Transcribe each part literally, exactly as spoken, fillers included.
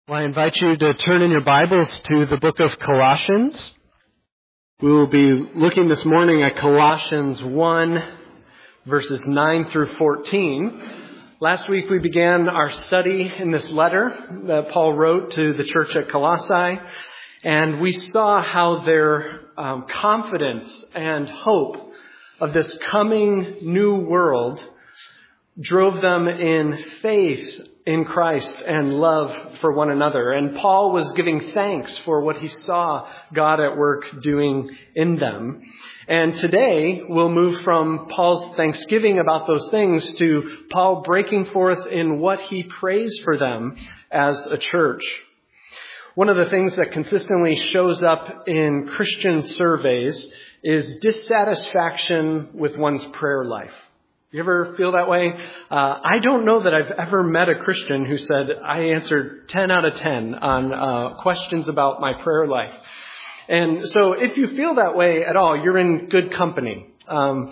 Well, I invite you to turn in your Bibles to the book of Colossians. We will be looking this morning at Colossians one, verses nine through fourteen. Last week we began our study in this letter that Paul wrote to the church at Colossae, and we saw how their um, confidence and hope of this coming new world drove them in faith in Christ and love for one another. And Paul was giving thanks for what he saw God at work doing in them. And today we'll move from Paul's thanksgiving about those things to Paul breaking forth in what he prays for them as a church. One of the things that consistently shows up in Christian surveys is dissatisfaction with one's prayer life. You ever feel that way? Uh, I don't know that I've ever met a Christian who said, I answered ten out of ten on uh, questions about my prayer life. And so if you feel that way at all, you're in good company. Um,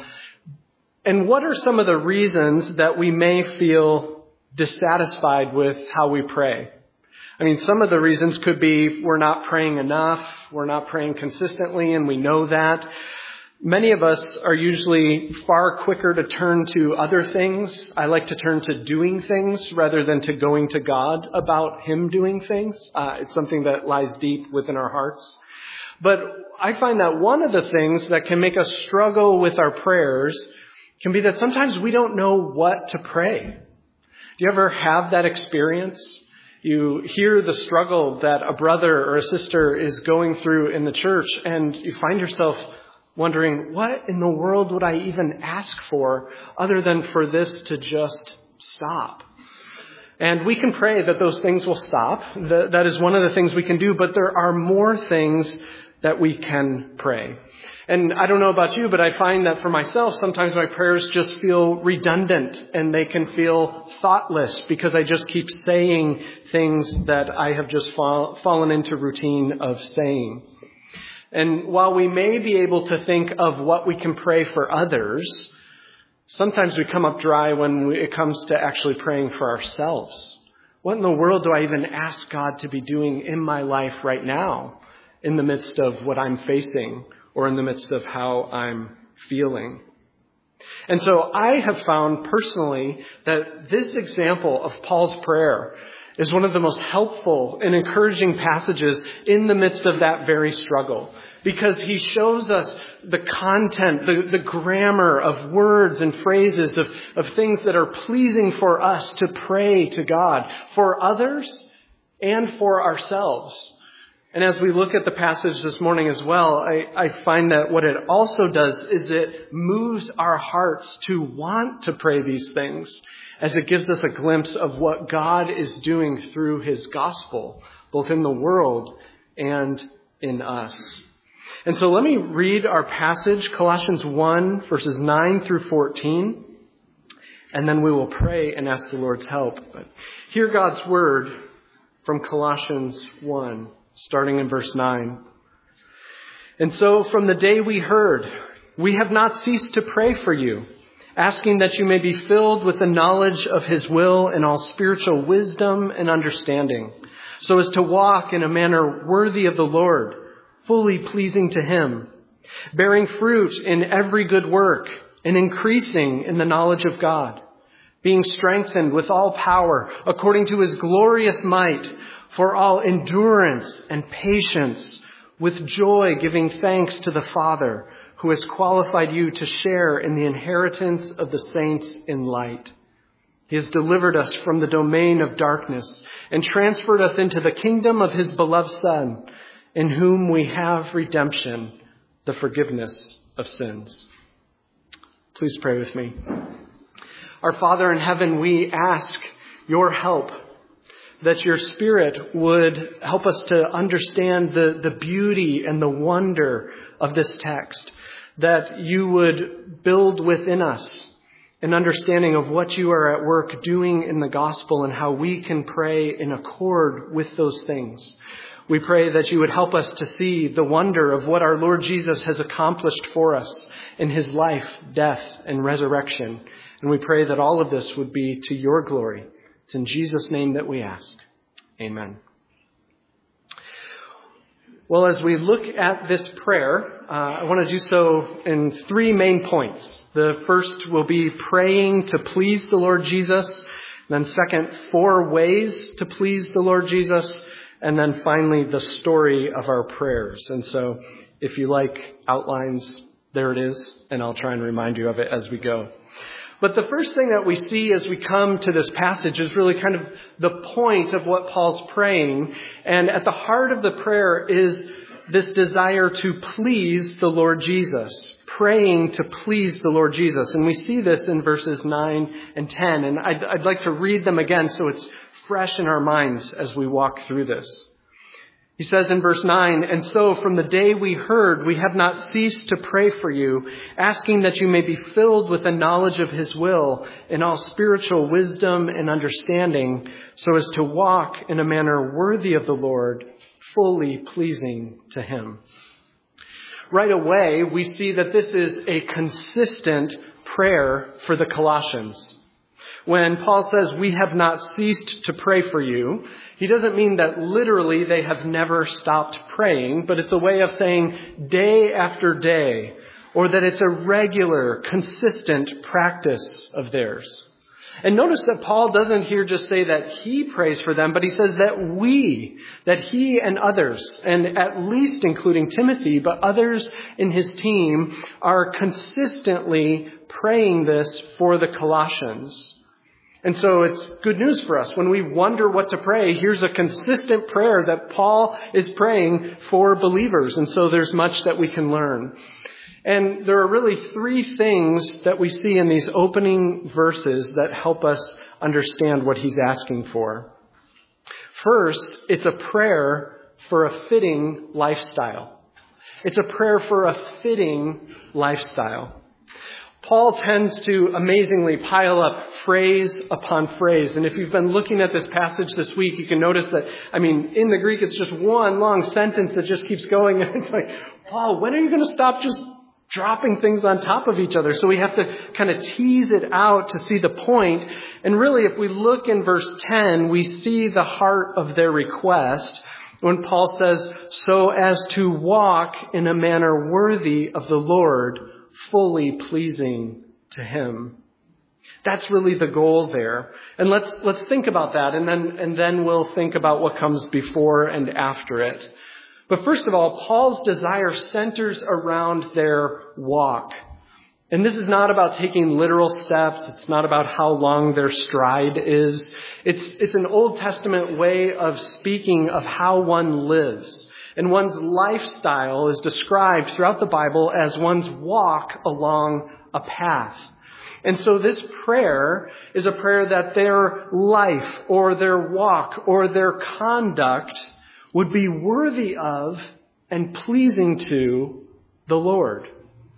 and what are some of the reasons that we may feel dissatisfied with how we pray? I mean, some of the reasons could be we're not praying enough, we're not praying consistently, and we know that. Many of us are usually far quicker to turn to other things. I like to turn to doing things rather than to going to God about Him doing things. Uh, it's something that lies deep within our hearts. But I find that one of the things that can make us struggle with our prayers can be that sometimes we don't know what to pray. Do you ever have that experience? You hear the struggle that a brother or a sister is going through in the church, and you find yourself wondering, what in the world would I even ask for other than for this to just stop? And we can pray that those things will stop. That is one of the things we can do, but there are more things that we can pray. And I don't know about you, but I find that for myself, sometimes my prayers just feel redundant and they can feel thoughtless because I just keep saying things that I have just fall, fallen into routine of saying. And while we may be able to think of what we can pray for others, sometimes we come up dry when it comes to actually praying for ourselves. What in the world do I even ask God to be doing in my life right now, in the midst of what I'm facing or in the midst of how I'm feeling? And so I have found personally that this example of Paul's prayer is one of the most helpful and encouraging passages in the midst of that very struggle. Because he shows us the content, the, the grammar of words and phrases of, of things that are pleasing for us to pray to God, for others and for ourselves. And as we look at the passage this morning as well, I, I find that what it also does is it moves our hearts to want to pray these things, as it gives us a glimpse of what God is doing through His gospel, both in the world and in us. And so let me read our passage, Colossians one, verses nine through fourteen, and then we will pray and ask the Lord's help. But hear God's word from Colossians one, starting in verse nine. And so from the day we heard, we have not ceased to pray for you, asking that you may be filled with the knowledge of His will and all spiritual wisdom and understanding, so as to walk in a manner worthy of the Lord, fully pleasing to Him, bearing fruit in every good work and increasing in the knowledge of God, being strengthened with all power according to His glorious might, for all endurance and patience, with joy giving thanks to the Father, who has qualified you to share in the inheritance of the saints in light. He has delivered us from the domain of darkness and transferred us into the kingdom of His beloved Son, in whom we have redemption, the forgiveness of sins. Please pray with me. Our Father in heaven, we ask your help, that your Spirit would help us to understand the, the beauty and the wonder of this text, that you would build within us an understanding of what you are at work doing in the gospel and how we can pray in accord with those things. We pray that you would help us to see the wonder of what our Lord Jesus has accomplished for us in His life, death, and resurrection. And we pray that all of this would be to your glory. It's in Jesus' name that we ask. Amen. Well, as we look at this prayer, uh, I want to do so in three main points. The first will be praying to please the Lord Jesus. Then second, four ways to please the Lord Jesus. And then finally, the story of our prayers. And so if you like outlines, there it is. And I'll try and remind you of it as we go. But the first thing that we see as we come to this passage is really kind of the point of what Paul's praying. And at the heart of the prayer is this desire to please the Lord Jesus. Praying to please the Lord Jesus. And we see this in verses nine and ten. And I'd, I'd like to read them again so it's fresh in our minds as we walk through this. He says in verse nine, "And so from the day we heard, we have not ceased to pray for you, asking that you may be filled with the knowledge of his will in all spiritual wisdom and understanding, so as to walk in a manner worthy of the Lord, fully pleasing to him." Right away, we see that this is a consistent prayer for the Colossians. When Paul says, "We have not ceased to pray for you," he doesn't mean that literally they have never stopped praying, but it's a way of saying day after day, or that it's a regular, consistent practice of theirs. And notice that Paul doesn't here just say that he prays for them, but he says that we, that he and others, and at least including Timothy, but others in his team, are consistently praying this for the Colossians. And so it's good news for us. When we wonder what to pray, here's a consistent prayer that Paul is praying for believers. And so there's much that we can learn. And there are really three things that we see in these opening verses that help us understand what he's asking for. First, it's a prayer for a fitting lifestyle. It's a prayer for a fitting lifestyle. Paul tends to amazingly pile up phrase upon phrase. And if you've been looking at this passage this week, you can notice that, I mean, in the Greek, it's just one long sentence that just keeps going. And it's like, Paul, when are you going to stop just dropping things on top of each other? So we have to kind of tease it out to see the point. And really, if we look in verse ten, we see the heart of their request when Paul says, "So as to walk in a manner worthy of the Lord, fully pleasing to him." That's really the goal there. And let's let's think about that, and then and then we'll think about what comes before and after it. But first of all, Paul's desire centers around their walk. And this is not about taking literal steps. It's not about how long their stride is. It's it's an Old Testament way of speaking of how one lives. And one's lifestyle is described throughout the Bible as one's walk along a path. And so this prayer is a prayer that their life or their walk or their conduct would be worthy of and pleasing to the Lord.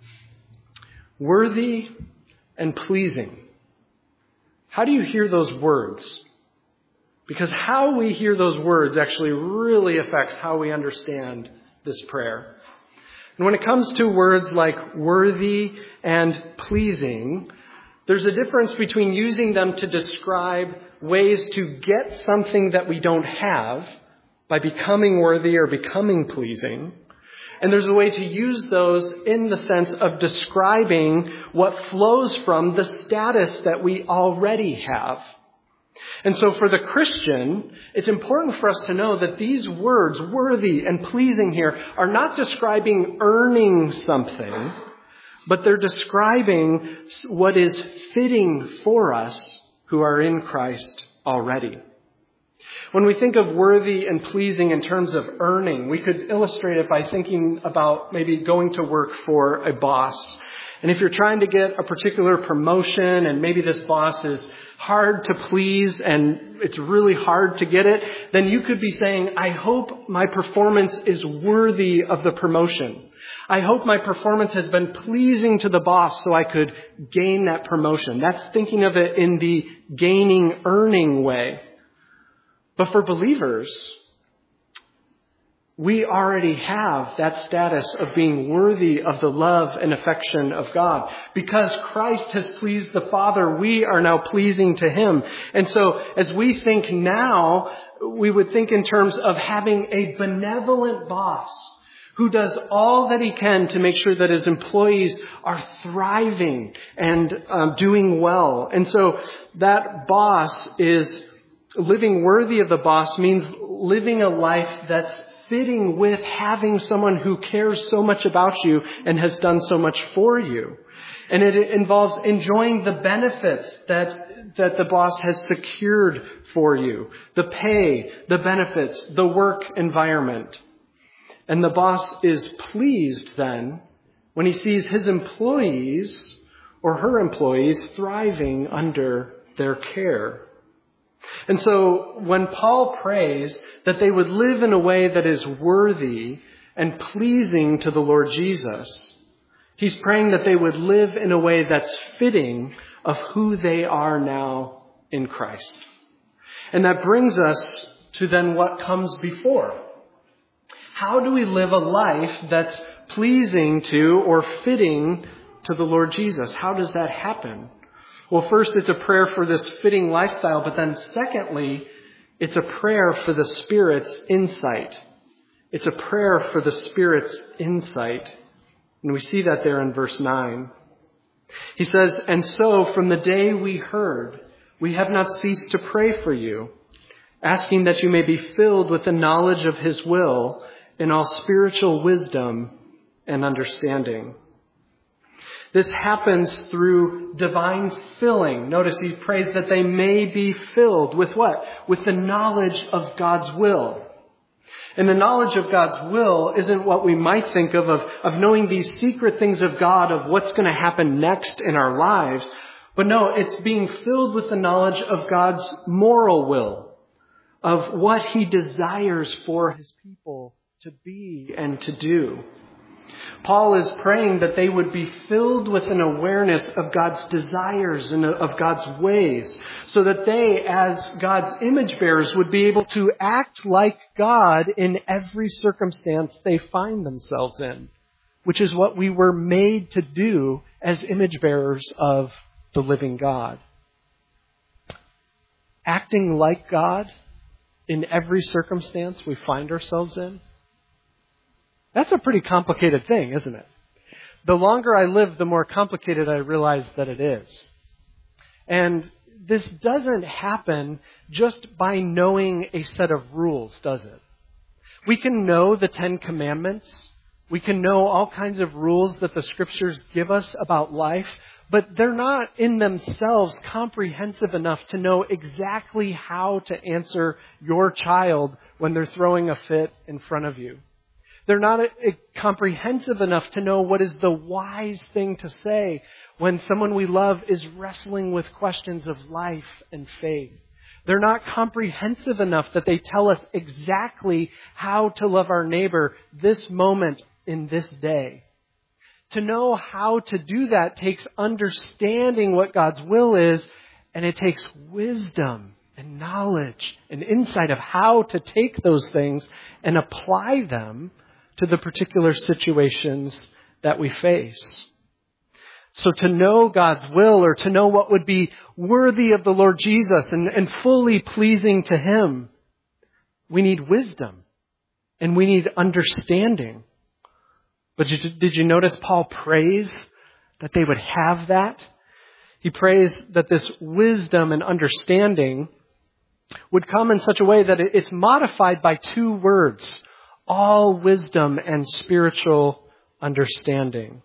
Worthy and pleasing. How do you hear those words? Because how we hear those words actually really affects how we understand this prayer. And when it comes to words like worthy and pleasing, there's a difference between using them to describe ways to get something that we don't have by becoming worthy or becoming pleasing. And there's a way to use those in the sense of describing what flows from the status that we already have. And so for the Christian, it's important for us to know that these words, worthy and pleasing here, are not describing earning something, but they're describing what is fitting for us who are in Christ already. When we think of worthy and pleasing in terms of earning, we could illustrate it by thinking about maybe going to work for a boss. And if you're trying to get a particular promotion and maybe this boss is hard to please and it's really hard to get it, then you could be saying, I hope my performance is worthy of the promotion. I hope my performance has been pleasing to the boss so I could gain that promotion. That's thinking of it in the gaining, earning way. But for believers, We already have that status of being worthy of the love and affection of God. Because Christ has pleased the Father, we are now pleasing to Him. And so as we think now, we would think in terms of having a benevolent boss who does all that he can to make sure that his employees are thriving and um, doing well. And so that boss is living worthy of the boss means living a life that's fitting with having someone who cares so much about you and has done so much for you. And it involves enjoying the benefits that, that the boss has secured for you. The pay, the benefits, the work environment. And the boss is pleased then when he sees his employees or her employees thriving under their care. And so when Paul prays that they would live in a way that is worthy and pleasing to the Lord Jesus, he's praying that they would live in a way that's fitting of who they are now in Christ. And that brings us to then what comes before. How do we live a life that's pleasing to or fitting to the Lord Jesus? How does that happen? Well, first, it's a prayer for this fitting lifestyle, but then secondly, it's a prayer for the Spirit's insight. It's a prayer for the Spirit's insight. And we see that there in verse nine. He says, "And so from the day we heard, we have not ceased to pray for you, asking that you may be filled with the knowledge of His will in all spiritual wisdom and understanding." This happens through divine filling. Notice he prays that they may be filled with what? With the knowledge of God's will. And the knowledge of God's will isn't what we might think of, of, of knowing these secret things of God, of what's going to happen next in our lives. But no, it's being filled with the knowledge of God's moral will, of what He desires for His people to be and to do. Paul is praying that they would be filled with an awareness of God's desires and of God's ways, so that they, as God's image bearers, would be able to act like God in every circumstance they find themselves in, which is what we were made to do as image bearers of the living God. Acting like God in every circumstance we find ourselves in. That's a pretty complicated thing, isn't it? The longer I live, the more complicated I realize that it is. And this doesn't happen just by knowing a set of rules, does it? We can know the Ten Commandments. We can know all kinds of rules that the Scriptures give us about life, but they're not in themselves comprehensive enough to know exactly how to answer your child when they're throwing a fit in front of you. They're not a, a comprehensive enough to know what is the wise thing to say when someone we love is wrestling with questions of life and faith. They're not comprehensive enough that they tell us exactly how to love our neighbor this moment in this day. To know how to do that takes understanding what God's will is, and it takes wisdom and knowledge and insight of how to take those things and apply them to the particular situations that we face. So to know God's will, or to know what would be worthy of the Lord Jesus and, and fully pleasing to Him, we need wisdom and we need understanding. But did you notice Paul prays that they would have that? He prays that this wisdom and understanding would come in such a way that it's modified by two words: all wisdom and spiritual understanding.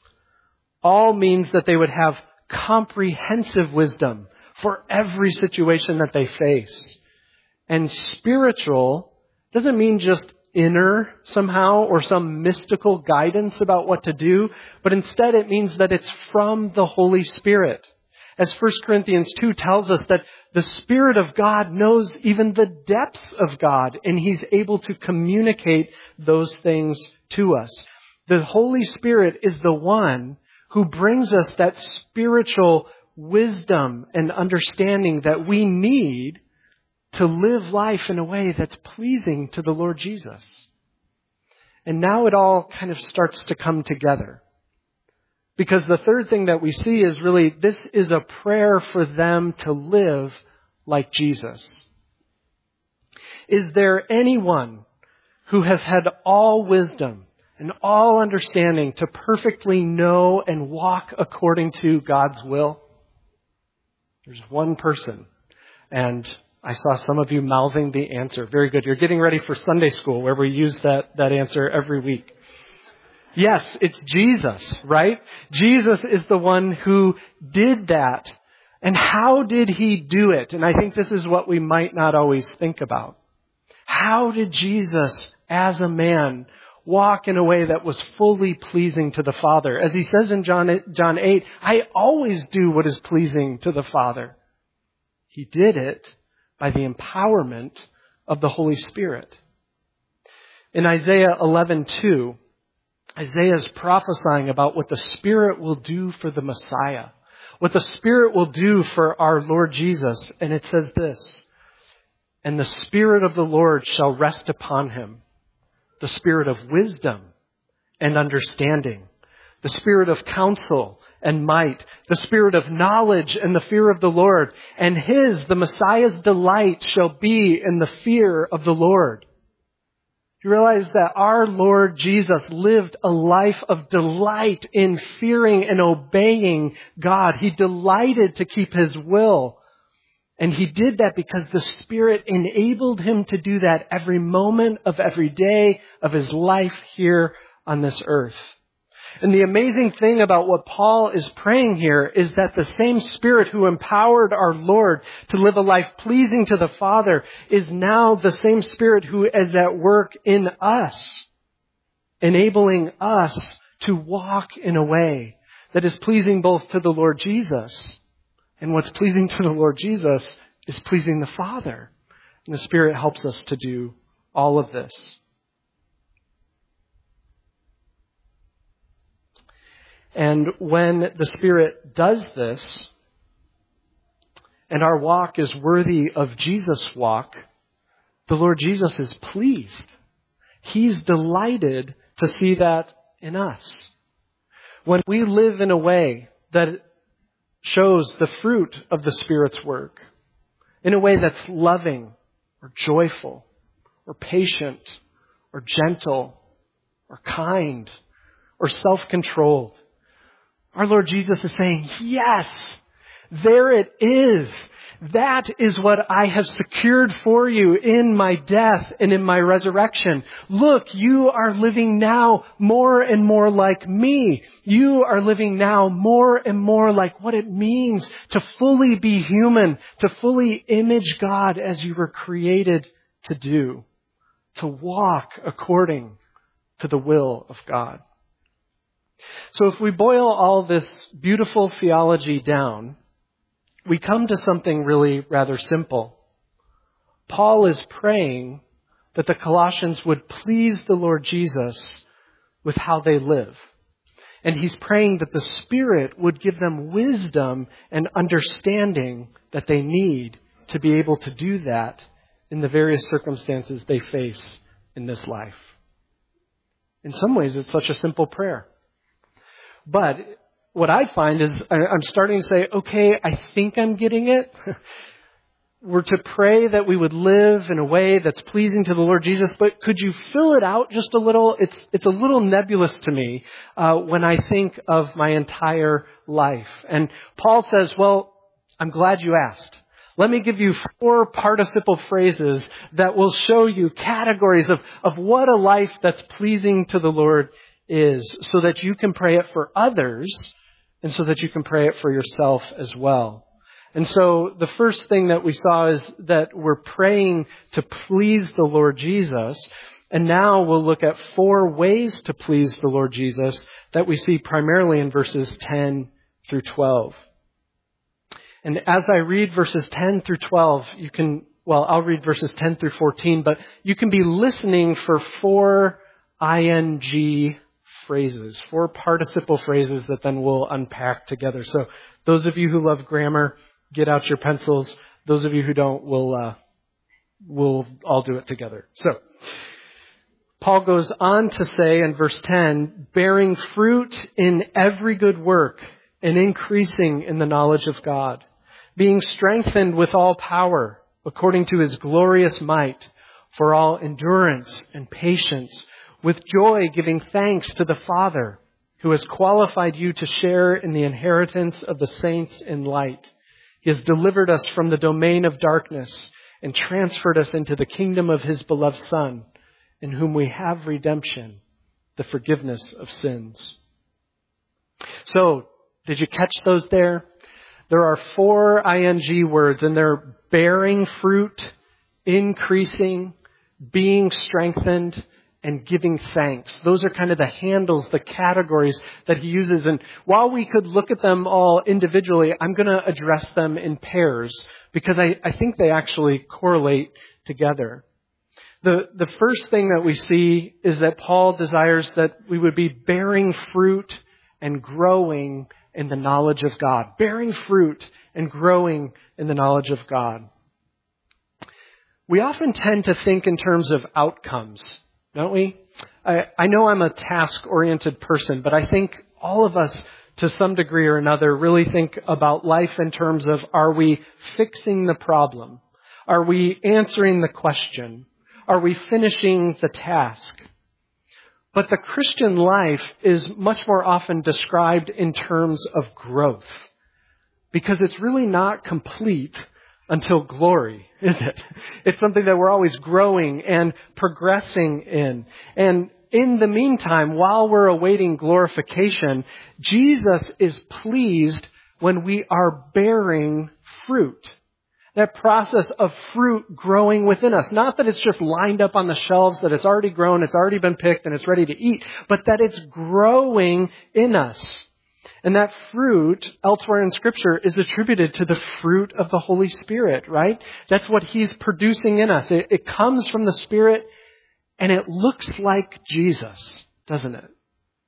All means that they would have comprehensive wisdom for every situation that they face. And spiritual doesn't mean just inner somehow or some mystical guidance about what to do, but instead it means that it's from the Holy Spirit. As First Corinthians two tells us, that the Spirit of God knows even the depths of God, and He's able to communicate those things to us. The Holy Spirit is the one who brings us that spiritual wisdom and understanding that we need to live life in a way that's pleasing to the Lord Jesus. And now it all kind of starts to come together. Because the third thing that we see is really, this is a prayer for them to live like Jesus. Is there anyone who has had all wisdom and all understanding to perfectly know and walk according to God's will? There's one person. And I saw some of you mouthing the answer. Very good. You're getting ready for Sunday school where we use that, that answer every week. Yes, it's Jesus, right? Jesus is the one who did that. And how did he do it? And I think this is what we might not always think about. How did Jesus, as a man, walk in a way that was fully pleasing to the Father? As he says in John, John eight, I always do what is pleasing to the Father. He did it by the empowerment of the Holy Spirit. In Isaiah eleven two, Isaiah is prophesying about what the Spirit will do for the Messiah, what the Spirit will do for our Lord Jesus. And it says this, and the Spirit of the Lord shall rest upon him, the Spirit of wisdom and understanding, the Spirit of counsel and might, the Spirit of knowledge and the fear of the Lord. And his, the Messiah's delight shall be in the fear of the Lord. You realize that our Lord Jesus lived a life of delight in fearing and obeying God. He delighted to keep his will. And he did that because the Spirit enabled him to do that every moment of every day of his life here on this earth. And the amazing thing about what Paul is praying here is that the same Spirit who empowered our Lord to live a life pleasing to the Father is now the same Spirit who is at work in us, enabling us to walk in a way that is pleasing both to the Lord Jesus. And what's pleasing to the Lord Jesus is pleasing the Father. And the Spirit helps us to do all of this. And when the Spirit does this, and our walk is worthy of Jesus' walk, the Lord Jesus is pleased. He's delighted to see that in us. When we live in a way that shows the fruit of the Spirit's work, in a way that's loving or joyful or patient or gentle or kind or self-controlled, our Lord Jesus is saying, yes, there it is. That is what I have secured for you in my death and in my resurrection. Look, you are living now more and more like me. You are living now more and more like what it means to fully be human, to fully image God as you were created to do, to walk according to the will of God. So if we boil all this beautiful theology down, we come to something really rather simple. Paul is praying that the Colossians would please the Lord Jesus with how they live. And he's praying that the Spirit would give them wisdom and understanding that they need to be able to do that in the various circumstances they face in this life. In some ways, it's such a simple prayer. But what I find is I'm starting to say, okay, I think I'm getting it. We're to pray that we would live in a way that's pleasing to the Lord Jesus, but could you fill it out just a little? It's it's a little nebulous to me uh, when I think of my entire life. And Paul says, well, I'm glad you asked. Let me give you four participle phrases that will show you categories of, of what a life that's pleasing to the Lord is, so that you can pray it for others and so that you can pray it for yourself as well. And so the first thing that we saw is that we're praying to please the Lord Jesus. And now we'll look at four ways to please the Lord Jesus that we see primarily in verses ten through twelve. And as I read verses ten through twelve, you can, well, I'll read verses ten through fourteen, but you can be listening for four ing phrases, four participle phrases that then we'll unpack together. So those of you who love grammar, get out your pencils. Those of you who don't, we'll, uh, we'll all do it together. So Paul goes on to say in verse ten, bearing fruit in every good work and increasing in the knowledge of God, being strengthened with all power according to his glorious might for all endurance and patience, with joy giving thanks to the Father who has qualified you to share in the inheritance of the saints in light. He has delivered us from the domain of darkness and transferred us into the kingdom of his beloved Son, in whom we have redemption, the forgiveness of sins. So, did you catch those there? There are four ing words, and they're bearing fruit, increasing, being strengthened, and giving thanks. Those are kind of the handles, the categories that he uses. And while we could look at them all individually, I'm going to address them in pairs because I, I think they actually correlate together. The, the first thing that we see is that Paul desires that we would be bearing fruit and growing in the knowledge of God. Bearing fruit and growing in the knowledge of God. We often tend to think in terms of outcomes, don't we? I, I know I'm a task-oriented person, but I think all of us, to some degree or another, really think about life in terms of, are we fixing the problem? Are we answering the question? Are we finishing the task? But the Christian life is much more often described in terms of growth, because it's really not complete until glory, is it? It's something that we're always growing and progressing in. And in the meantime, while we're awaiting glorification, Jesus is pleased when we are bearing fruit. That process of fruit growing within us. Not that it's just lined up on the shelves, that it's already grown, it's already been picked, and it's ready to eat, but that it's growing in us. And that fruit, elsewhere in Scripture, is attributed to the fruit of the Holy Spirit, right? That's what He's producing in us. It, it comes from the Spirit, and it looks like Jesus, doesn't it?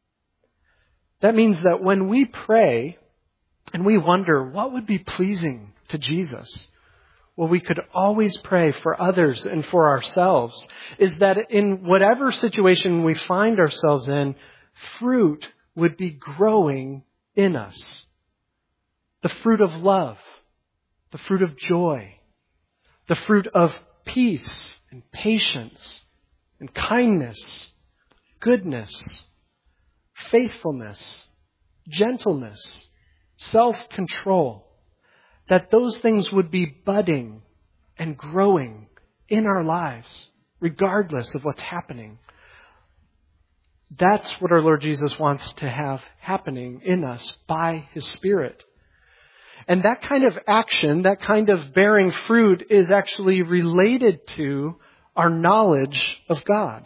That means that when we pray, and we wonder, what would be pleasing to Jesus? Well, we could always pray for others and for ourselves, is that in whatever situation we find ourselves in, fruit would be growing in us. The fruit of love, the fruit of joy, the fruit of peace and patience and kindness, goodness, faithfulness, gentleness, self-control. That those things would be budding and growing in our lives, regardless of what's happening. That's what our Lord Jesus wants to have happening in us by His Spirit. And that kind of action, that kind of bearing fruit, is actually related to our knowledge of God.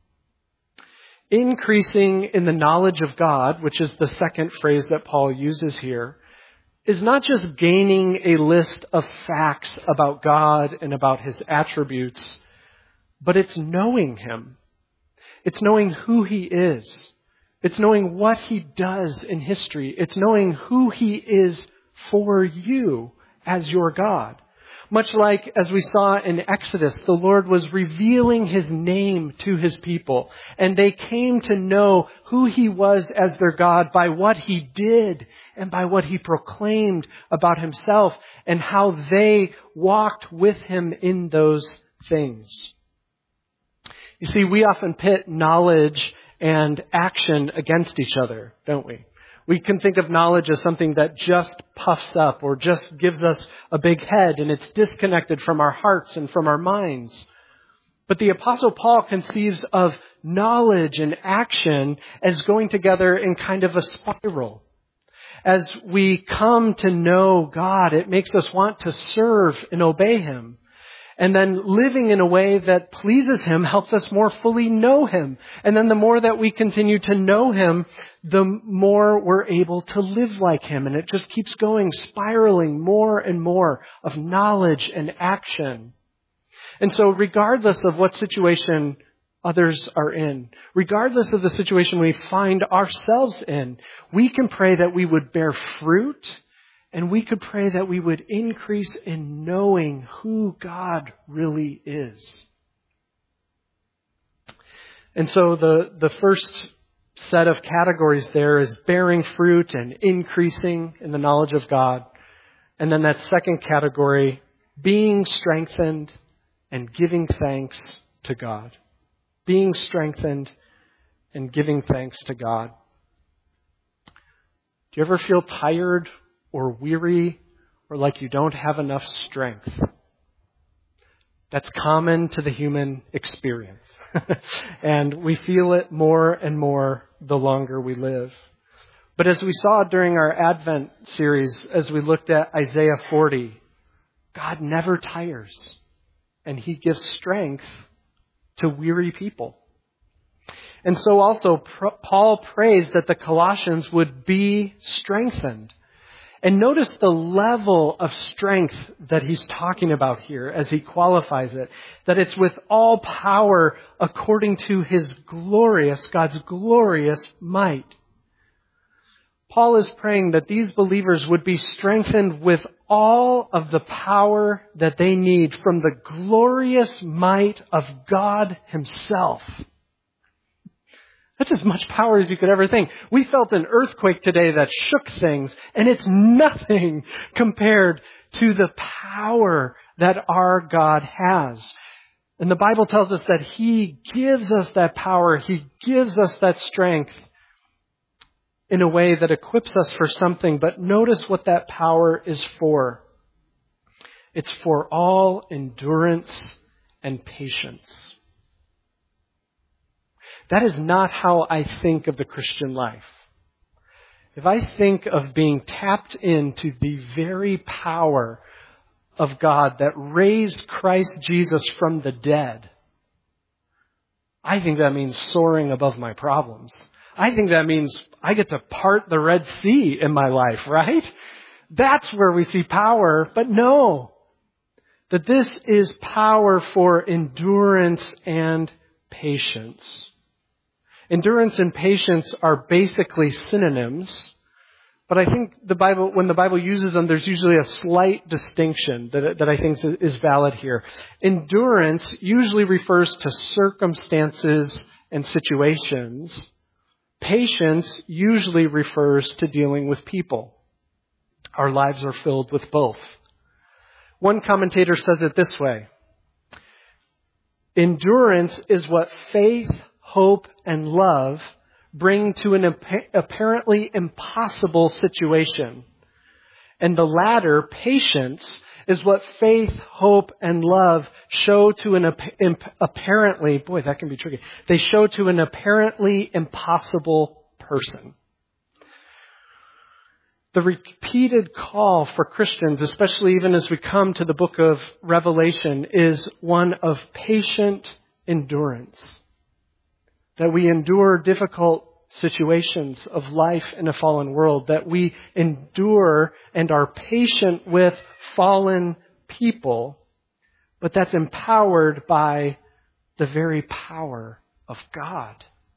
Increasing in the knowledge of God, which is the second phrase that Paul uses here, is not just gaining a list of facts about God and about His attributes, but it's knowing Him. It's knowing who He is. It's knowing what He does in history. It's knowing who He is for you as your God. Much like, as we saw in Exodus, the Lord was revealing His name to His people. And they came to know who He was as their God by what He did and by what He proclaimed about Himself and how they walked with Him in those things. You see, we often pit knowledge and action against each other, don't we? We can think of knowledge as something that just puffs up or just gives us a big head, and it's disconnected from our hearts and from our minds. But the Apostle Paul conceives of knowledge and action as going together in kind of a spiral. As we come to know God, it makes us want to serve and obey Him. And then living in a way that pleases Him helps us more fully know Him. And then the more that we continue to know Him, the more we're able to live like Him. And it just keeps going, spiraling more and more of knowledge and action. And so regardless of what situation others are in, regardless of the situation we find ourselves in, we can pray that we would bear fruit. And we could pray that we would increase in knowing who God really is. And so the, the first set of categories there is bearing fruit and increasing in the knowledge of God. And then that second category, being strengthened and giving thanks to God. Being strengthened and giving thanks to God. Do you ever feel tired or weary or like you don't have enough strength? That's common to the human experience. And we feel it more and more the longer we live. But as we saw during our Advent series, as we looked at Isaiah forty, God never tires, and He gives strength to weary people. And so also Paul prays that the Colossians would be strengthened. And notice the level of strength that he's talking about here as he qualifies it. That it's with all power according to His glorious, God's glorious might. Paul is praying that these believers would be strengthened with all of the power that they need from the glorious might of God Himself. That's as much power as you could ever think. We felt an earthquake today that shook things, and it's nothing compared to the power that our God has. And the Bible tells us that He gives us that power. He gives us that strength in a way that equips us for something. But notice what that power is for. It's for all endurance and patience. That is not how I think of the Christian life. If I think of being tapped into the very power of God that raised Christ Jesus from the dead, I think that means soaring above my problems. I think that means I get to part the Red Sea in my life, right? That's where we see power. But no, that this is power for endurance and patience. Endurance and patience are basically synonyms, but I think the Bible, when the Bible uses them, there's usually a slight distinction that, that I think is valid here. Endurance usually refers to circumstances and situations. Patience usually refers to dealing with people. Our lives are filled with both. One commentator says it this way: endurance is what faith, hope, and love bring to an apparently impossible situation. And the latter, patience, is what faith, hope, and love show to an apparently, boy, that can be tricky. They show to an apparently impossible person. The repeated call for Christians, especially even as we come to the book of Revelation, is one of patient endurance. That we endure difficult situations of life in a fallen world. That we endure and are patient with fallen people. But that's empowered by the very power of God.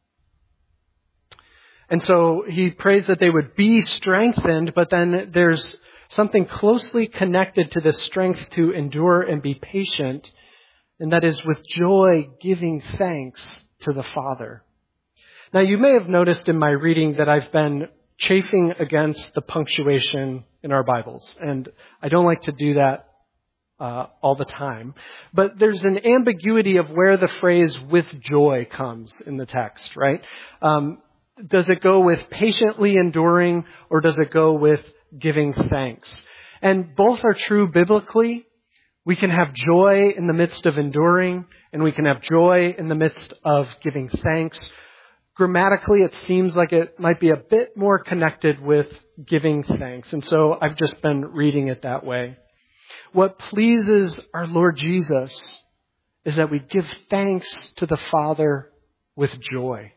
And so he prays that they would be strengthened, but then there's something closely connected to this strength to endure and be patient, and that is with joy giving thanks to the Father. Now, you may have noticed in my reading that I've been chafing against the punctuation in our Bibles, and I don't like to do that uh, all the time. But there's an ambiguity of where the phrase "with joy" comes in the text, right? Um, does it go with patiently enduring, or does it go with giving thanks? And both are true biblically. We can have joy in the midst of enduring, and we can have joy in the midst of giving thanks. Grammatically, it seems like it might be a bit more connected with giving thanks. And so I've just been reading it that way. What pleases our Lord Jesus is that we give thanks to the Father with joy.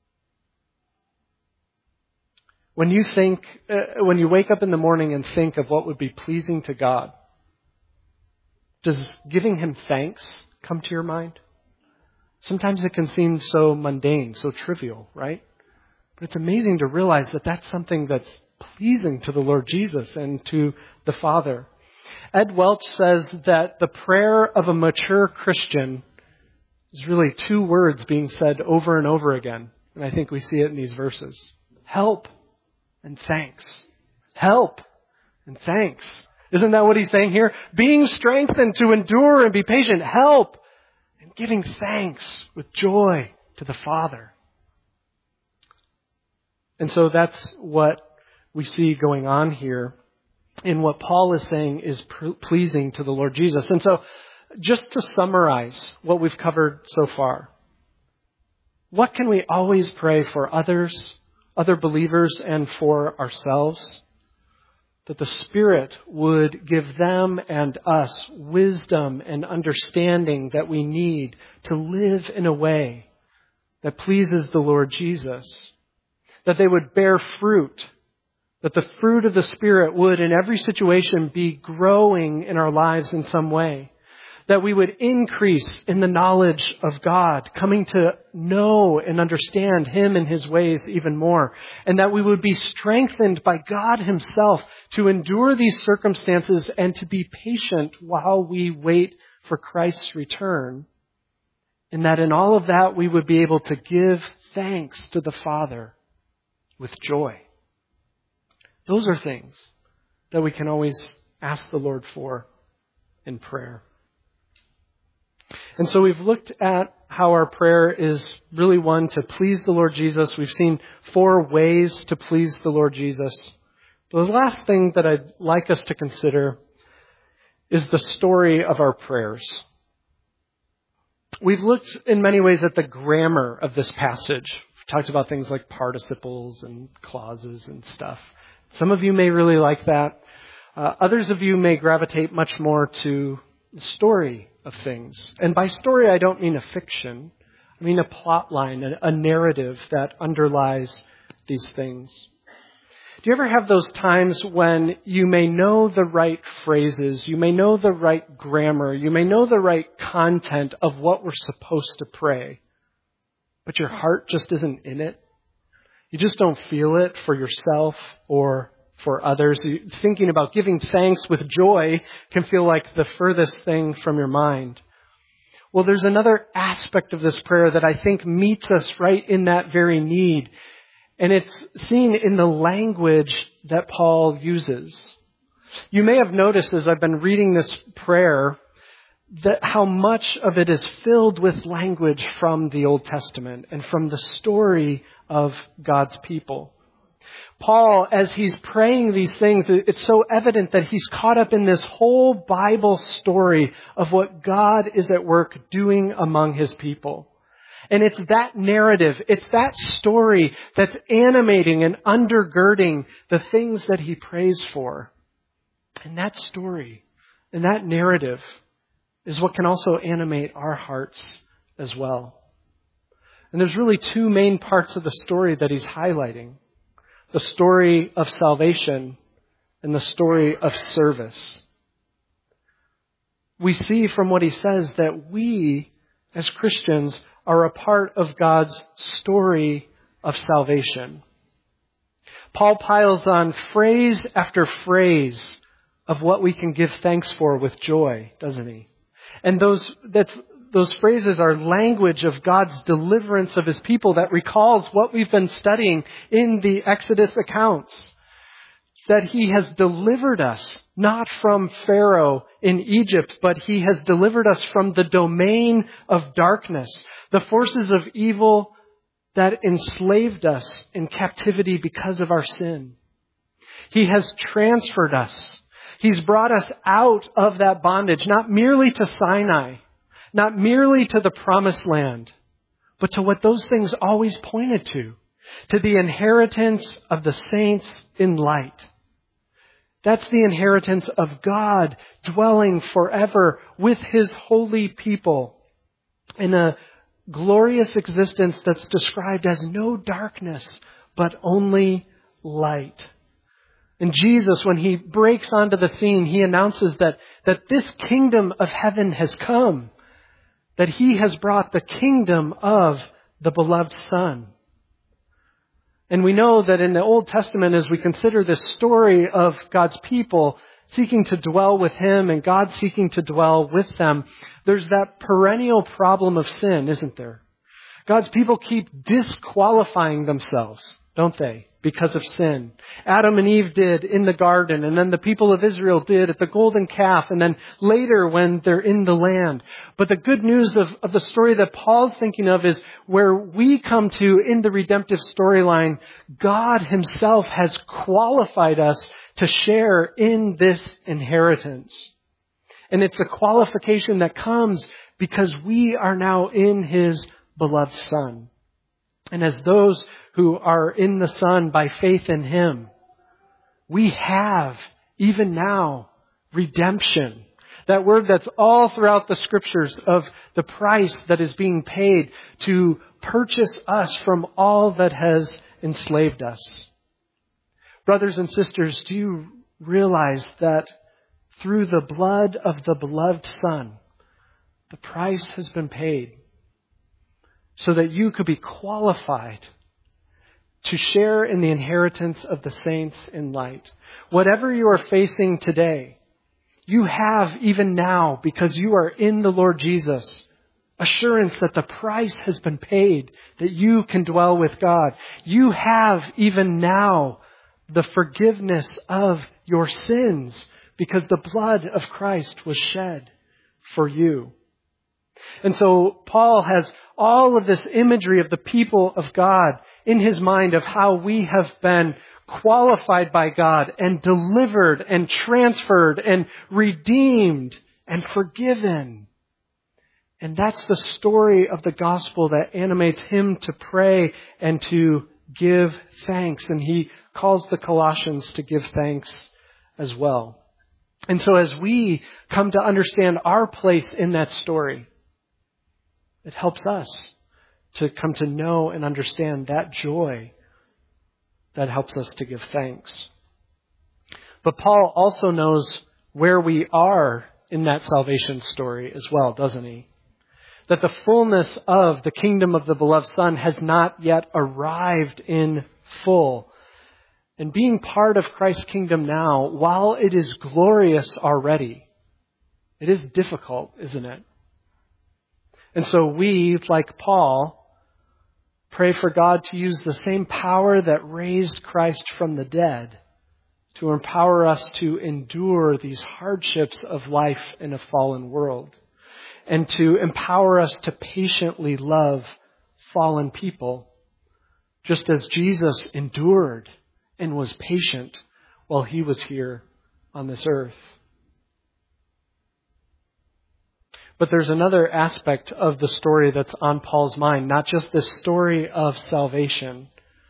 When you think, uh, when you wake up in the morning and think of what would be pleasing to God, does giving Him thanks come to your mind? Sometimes it can seem so mundane, so trivial, right? But it's amazing to realize that that's something that's pleasing to the Lord Jesus and to the Father. Ed Welch says that the prayer of a mature Christian There's really two words being said over and over again. And I think we see it in these verses. Help and thanks. Help and thanks. Isn't that what he's saying here? Being strengthened to endure and be patient. Help and giving thanks with joy to the Father. And so that's what we see going on here in what Paul is saying is pleasing to the Lord Jesus. And so just to summarize what we've covered so far, what can we always pray for others, other believers, and for ourselves? That the Spirit would give them and us wisdom and understanding that we need to live in a way that pleases the Lord Jesus. That they would bear fruit. That the fruit of the Spirit would in every situation be growing in our lives in some way. That we would increase in the knowledge of God, coming to know and understand Him and His ways even more. And that we would be strengthened by God Himself to endure these circumstances and to be patient while we wait for Christ's return. And that in all of that we would be able to give thanks to the Father with joy. Those are things that we can always ask the Lord for in prayer. And so we've looked at how our prayer is really one to please the Lord Jesus. We've seen four ways to please the Lord Jesus. The last thing that I'd like us to consider is the story of our prayers. We've looked in many ways at the grammar of this passage. We've talked about things like participles and clauses and stuff. Some of you may really like that. Uh, others of you may gravitate much more to the story of things. And by story, I don't mean a fiction. I mean a plot line, a, a narrative that underlies these things. Do you ever have those times when you may know the right phrases, you may know the right grammar, you may know the right content of what we're supposed to pray, but your heart just isn't in it? You just don't feel it for yourself or for others. Thinking about giving thanks with joy can feel like the furthest thing from your mind. Well, there's another aspect of this prayer that I think meets us right in that very need. And it's seen in the language that Paul uses. You may have noticed as I've been reading this prayer that how much of it is filled with language from the Old Testament and from the story of God's people. Paul, as he's praying these things, it's so evident that he's caught up in this whole Bible story of what God is at work doing among His people. And it's that narrative, it's that story that's animating and undergirding the things that he prays for. And that story and that narrative is what can also animate our hearts as well. And there's really two main parts of the story that he's highlighting. The story of salvation and the story of service. We see from what he says that we, as Christians, are a part of God's story of salvation. Paul piles on phrase after phrase of what we can give thanks for with joy, doesn't he? And those that's Those phrases are language of God's deliverance of His people that recalls what we've been studying in the Exodus accounts. That He has delivered us, not from Pharaoh in Egypt, but He has delivered us from the domain of darkness, the forces of evil that enslaved us in captivity because of our sin. He has transferred us. He's brought us out of that bondage, not merely to Sinai, not merely to the promised land, but to what those things always pointed to, to the inheritance of the saints in light. That's the inheritance of God dwelling forever with His holy people in a glorious existence that's described as no darkness, but only light. And Jesus, when He breaks onto the scene, He announces that, that this kingdom of heaven has come. That He has brought the kingdom of the beloved Son. And we know that in the Old Testament, as we consider this story of God's people seeking to dwell with Him and God seeking to dwell with them, there's that perennial problem of sin, isn't there? God's people keep disqualifying themselves, don't they? Because of sin. Adam and Eve did in the garden, and then the people of Israel did at the golden calf, and then later when they're in the land. But the good news of, of the story that Paul's thinking of is where we come to in the redemptive storyline, God himself has qualified us to share in this inheritance. And it's a qualification that comes because we are now in his beloved Son. And as those who are in the Son by faith in him, we have, even now, redemption. That word that's all throughout the scriptures of the price that is being paid to purchase us from all that has enslaved us. Brothers and sisters, do you realize that through the blood of the beloved Son, the price has been paid so that you could be qualified to share in the inheritance of the saints in light. Whatever you are facing today, you have even now, because you are in the Lord Jesus, assurance that the price has been paid, that you can dwell with God. You have even now the forgiveness of your sins because the blood of Christ was shed for you. And so Paul has all of this imagery of the people of God in his mind of how we have been qualified by God and delivered and transferred and redeemed and forgiven. And that's the story of the gospel that animates him to pray and to give thanks. And he calls the Colossians to give thanks as well. And so as we come to understand our place in that story, it helps us to come to know and understand that joy that helps us to give thanks. But Paul also knows where we are in that salvation story as well, doesn't he? That the fullness of the kingdom of the beloved Son has not yet arrived in full. And being part of Christ's kingdom now, while it is glorious already, it is difficult, isn't it? And so we, like Paul, pray for God to use the same power that raised Christ from the dead to empower us to endure these hardships of life in a fallen world, and to empower us to patiently love fallen people, just as Jesus endured and was patient while he was here on this earth. But there's another aspect of the story that's on Paul's mind, not just this story of salvation,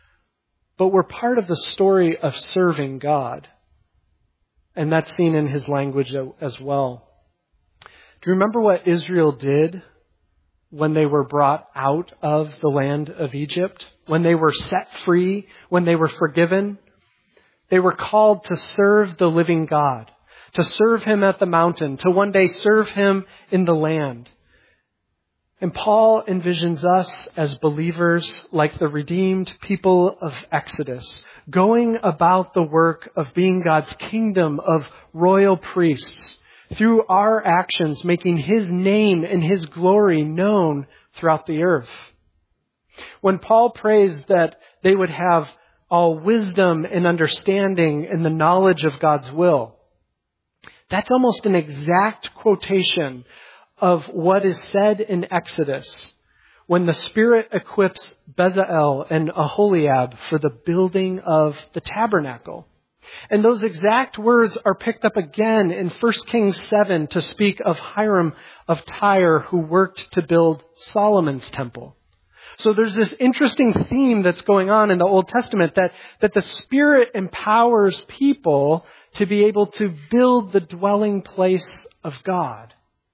but we're part of the story of serving God. And that's seen in his language as well. Do you remember what Israel did when they were brought out of the land of Egypt? When they were set free, when they were forgiven? They were called to serve the living God, to serve him at the mountain, to one day serve him in the land. And Paul envisions us as believers like the redeemed people of Exodus, going about the work of being God's kingdom of royal priests, through our actions making his name and his glory known throughout the earth. When Paul prays that they would have all wisdom and understanding and the knowledge of God's will, that's almost an exact quotation of what is said in Exodus when the Spirit equips Bezalel and Aholiab for the building of the tabernacle. And those exact words are picked up again in First Kings seven to speak of Hiram of Tyre, who worked to build Solomon's temple. So there's this interesting theme that's going on in the Old Testament that, that the Spirit empowers people to be able to build the dwelling place of God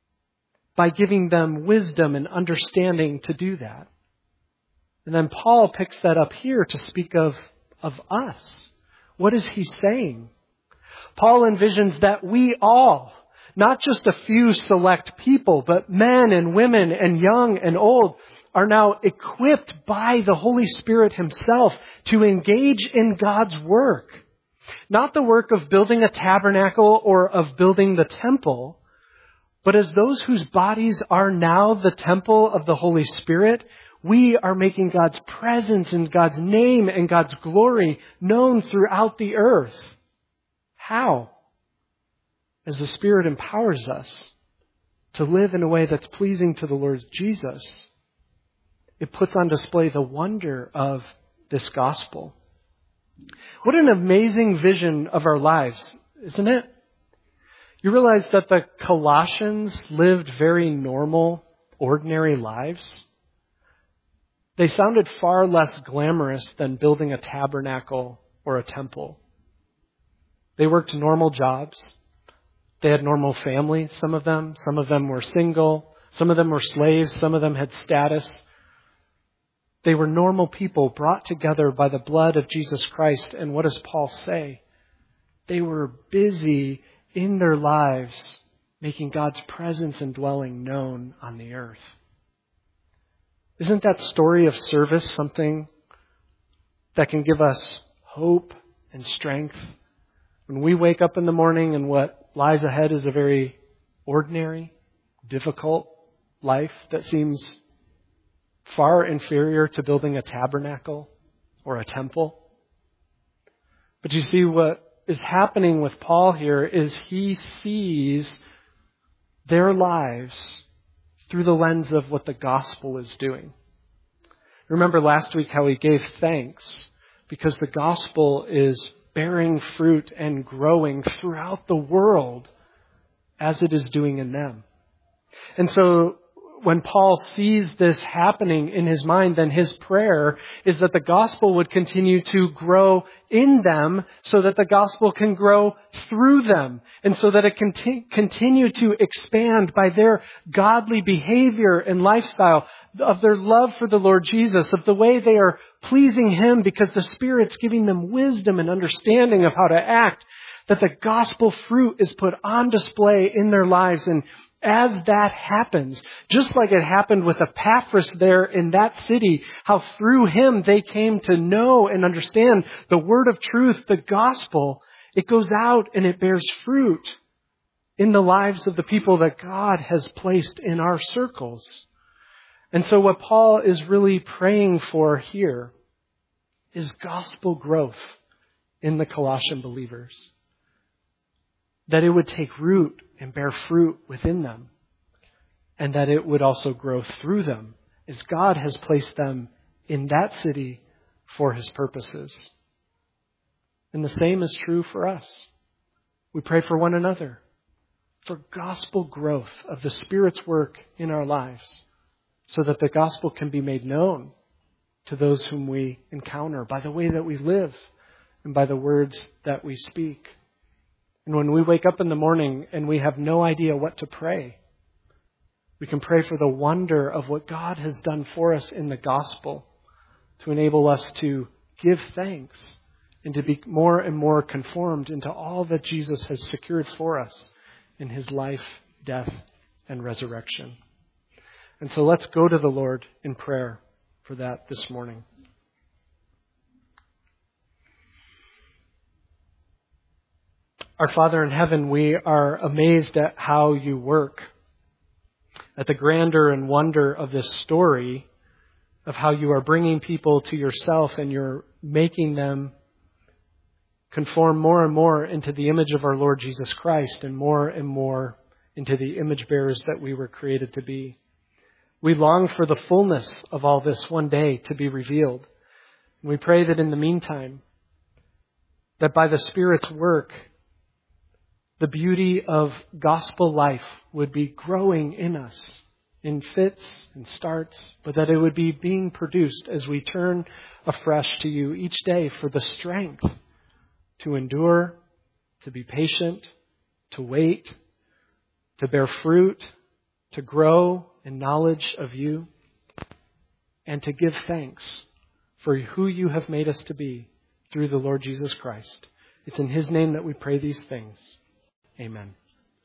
by giving them wisdom and understanding to do that. And then Paul picks that up here to speak of, of us. What is he saying? Paul envisions that we all, not just a few select people, but men and women and young and old, are now equipped by the Holy Spirit himself to engage in God's work. Not the work of building a tabernacle or of building the temple, But as those whose bodies are now the temple of the Holy Spirit, we are making God's presence and God's name and God's glory known throughout the earth. How? As the Spirit empowers us to live in a way that's pleasing to the Lord Jesus. It puts on display the wonder of this gospel. What an amazing vision of our lives, isn't it? You realize that the Colossians lived very normal, ordinary lives? They sounded far less glamorous than building a tabernacle or a temple. They worked normal jobs. They had normal families, some of them. Some of them were single. Some of them were slaves. Some of them had status. They were normal people brought together by the blood of Jesus Christ. And what does Paul say? They were busy in their lives making God's presence and dwelling known on the earth. Isn't that story of service something that can give us hope and strength? When we wake up in the morning and what lies ahead is a very ordinary, difficult life that seems far inferior to building a tabernacle or a temple. But you see, what is happening with Paul here is he sees their lives through the lens of what the gospel is doing. Remember last week how he gave thanks because the gospel is bearing fruit and growing throughout the world as it is doing in them. And so when Paul sees this happening in his mind, then his prayer is that the gospel would continue to grow in them so that the gospel can grow through them and so that it can t- continue to expand by their godly behavior and lifestyle, of their love for the Lord Jesus, of the way they are pleasing Him because the Spirit's giving them wisdom and understanding of how to act, that the gospel fruit is put on display in their lives. And as that happens, just like it happened with Epaphras there in that city, how through him they came to know and understand the word of truth, the gospel, it goes out and it bears fruit in the lives of the people that God has placed in our circles. And so what Paul is really praying for here is gospel growth in the Colossian believers. That it would take root and bear fruit within them. And that it would also grow through them as God has placed them in that city for His purposes. And the same is true for us. We pray for one another, for gospel growth of the Spirit's work in our lives, so that the gospel can be made known to those whom we encounter by the way that we live and by the words that we speak. And when we wake up in the morning and we have no idea what to pray, we can pray for the wonder of what God has done for us in the gospel to enable us to give thanks and to be more and more conformed into all that Jesus has secured for us in His life, death, and resurrection. And so let's go to the Lord in prayer for that this morning. Our Father in heaven, we are amazed at how you work, at the grandeur and wonder of this story of how you are bringing people to yourself and you're making them conform more and more into the image of our Lord Jesus Christ and more and more into the image bearers that we were created to be. We long for the fullness of all this one day to be revealed. And we pray that in the meantime, that by the Spirit's work, the beauty of gospel life would be growing in us in fits and starts, but that it would be being produced as we turn afresh to you each day for the strength to endure, to be patient, to wait, to bear fruit, to grow in knowledge of you, and to give thanks for who you have made us to be through the Lord Jesus Christ. It's in His name that we pray these things. Amen.